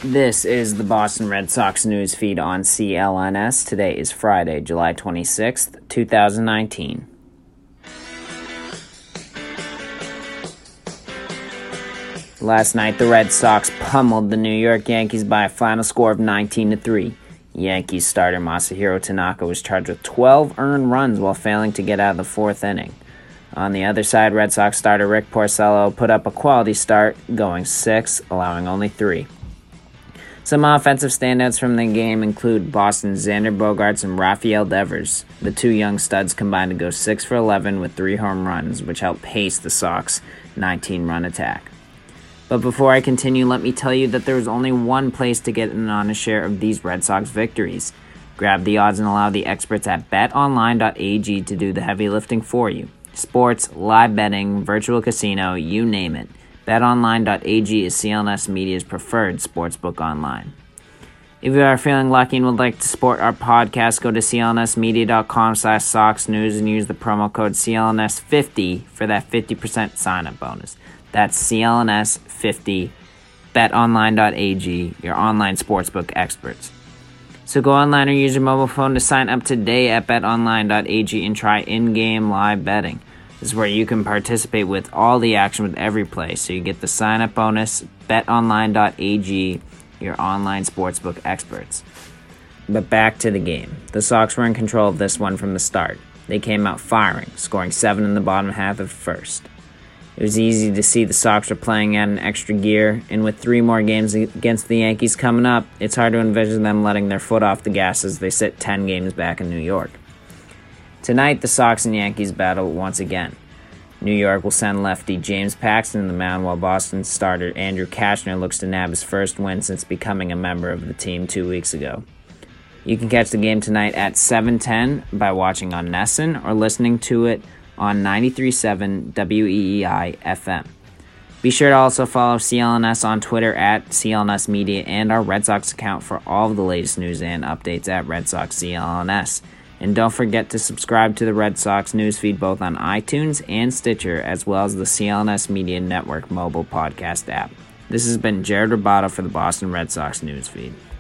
This is the Boston Red Sox news feed on CLNS. Today is Friday, July 26th, 2019. Last night, the Red Sox pummeled the New York Yankees by a final score of 19-3. Yankees starter Masahiro Tanaka was charged with 12 earned runs while failing to get out of the fourth inning. On the other side, Red Sox starter Rick Porcello put up a quality start, going 6, allowing only 3. Some offensive standouts from the game include Boston's Xander Bogaerts and Rafael Devers. The two young studs combined to go 6 for 11 with 3 home runs, which helped pace the Sox' 19-run attack. But before I continue, let me tell you that there is only one place to get an honest share of these Red Sox victories. Grab the odds and allow the experts at betonline.ag to do the heavy lifting for you. Sports, live betting, virtual casino, you name it. BetOnline.ag is CLNS Media's preferred sportsbook online. If you are feeling lucky and would like to support our podcast, go to clnsmedia.com/SoxNews and use the promo code CLNS50 for that 50% sign-up bonus. That's CLNS50, betonline.ag, your online sportsbook experts. So go online or use your mobile phone to sign up today at betonline.ag and try in-game live betting. This is where you can participate with all the action with every play, so you get the sign-up bonus. betonline.ag, your online sportsbook experts. But back to the game. The Sox were in control of this one from the start. They came out firing, scoring 7 in the bottom half of the first. It was easy to see the Sox were playing at an extra gear, and with 3 more games against the Yankees coming up, it's hard to envision them letting their foot off the gas as they sit 10 games back in New York. Tonight, the Sox and Yankees battle once again. New York will send lefty James Paxton to the mound while Boston's starter Andrew Cashner looks to nab his first win since becoming a member of the team 2 weeks ago. You can catch the game tonight at 7:10 by watching on NESN or listening to it on 93.7 WEEI FM. Be sure to also follow CLNS on Twitter at CLNS Media and our Red Sox account for all of the latest news and updates at Red Sox CLNS. And don't forget to subscribe to the Red Sox newsfeed both on iTunes and Stitcher, as well as the CLNS Media Network mobile podcast app. This has been Jared Roboto for the Boston Red Sox newsfeed.